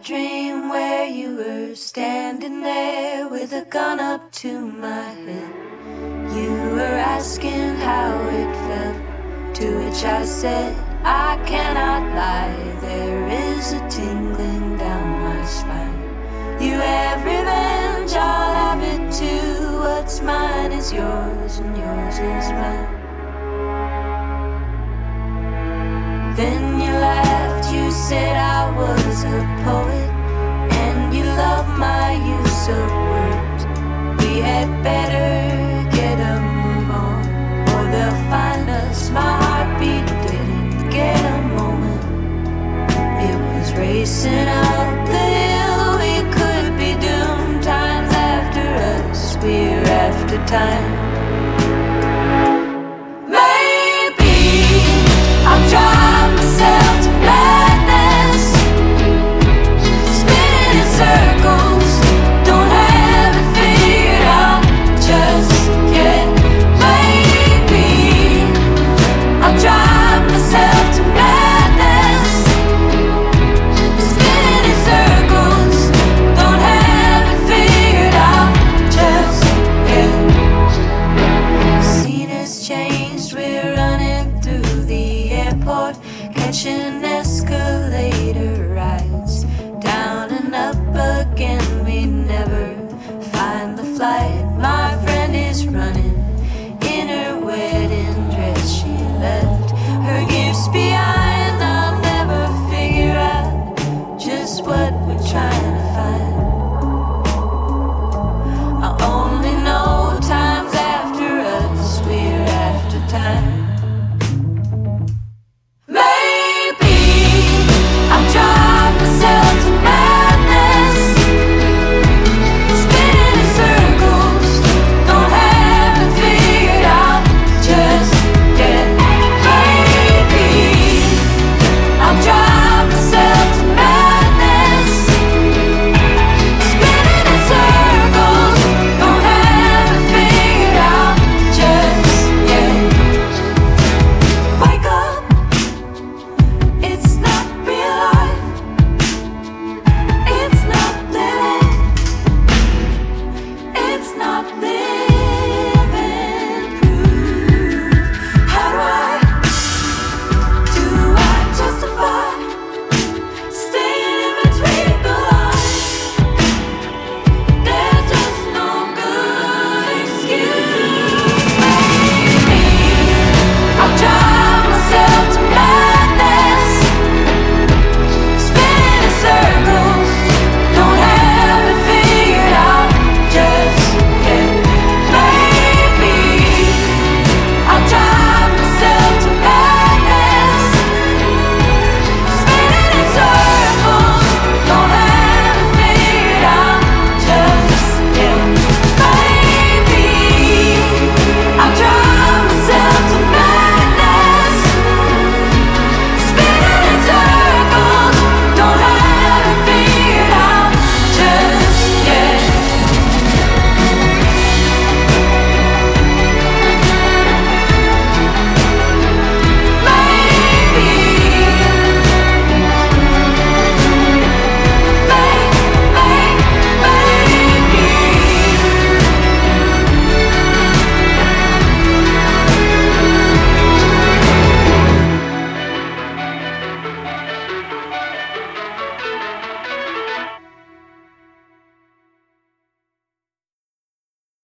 dream where you were standing there with a gun up to my head. You were asking how it felt, to which I said, I cannot lie. There is a tingling down my spine. You have revenge, I'll have it too. What's mine is yours and yours is mine. Then you laughed, you said I was a poet, and you loved my use of words. We had better get a move on, or they'll find us. My heartbeat didn't get a moment. It was racing up the hill. We could be doomed. Times after us, we're after time.